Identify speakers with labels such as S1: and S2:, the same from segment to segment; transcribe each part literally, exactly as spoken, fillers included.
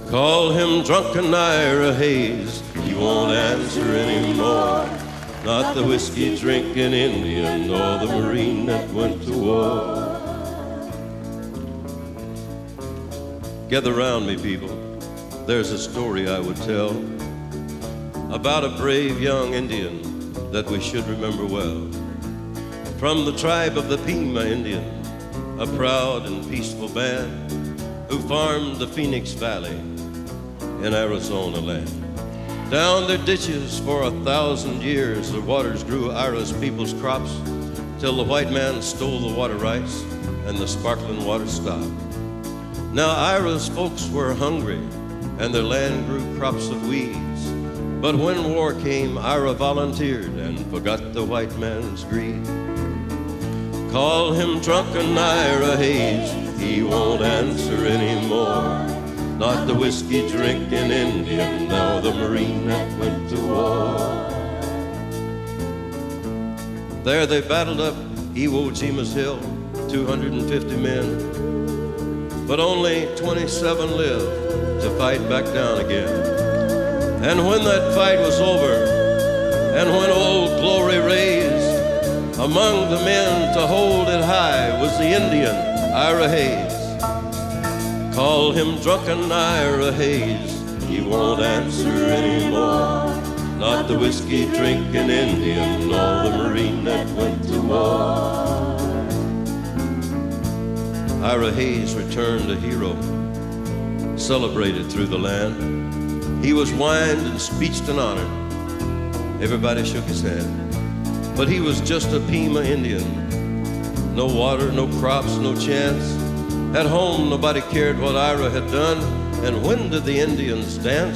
S1: Call him drunken Ira Hayes, he won't answer anymore. Not the whiskey drinking Indian nor the Marine that went to war. Gather round me, people. There's a story I would tell about a brave young Indian that we should remember well. From the tribe of the Pima Indian, a proud and peaceful band who farmed the Phoenix Valley in Arizona land. Down their ditches for a thousand years, the waters grew Ira's people's crops till the white man stole the water rights and the sparkling water stopped. Now Ira's folks were hungry and their land grew crops of weeds. But when war came, Ira volunteered and forgot the white man's greed. Call him drunken Ira Hayes, he won't answer anymore. Not the whiskey drinking Indian, nor the Marine that went to war. There they battled up Iwo Jima's hill, two hundred fifty men, but only twenty-seven lived to fight back down again. And when that fight was over, and when Old Glory raised, among the men to hold it high was the Indian Ira Hayes. Call him drunken Ira Hayes, he won't answer anymore. Not the whiskey drinking Indian, nor the Marine that went to war. Ira Hayes returned a hero, celebrated through the land. He was wined and speeched and honored. Everybody shook his hand. But he was just a Pima Indian. No water, no crops, no chance. At home, nobody cared what Ira had done. And when did the Indians dance?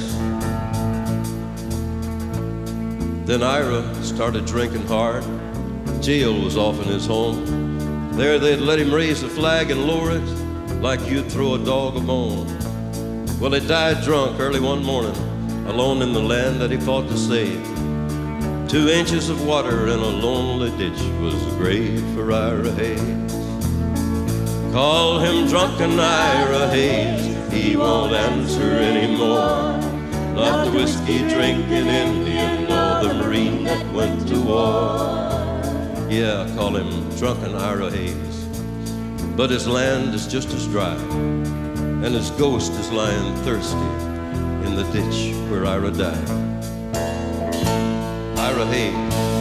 S1: Then Ira started drinking hard. Jail was often his home. There they'd let him raise the flag and lower it like you'd throw a dog a bone. Well, he died drunk early one morning, alone in the land that he fought to save. Two inches of water in a lonely ditch was the grave for Ira Hayes. Call him drunken Ira Hayes, he won't answer anymore. Not the whiskey drinking Indian, nor the Marine that went to war. Yeah, call him drunken Ira Hayes, but his land is just as dry, and his ghost is lying thirsty in the ditch where Ira died. Ira Hayes.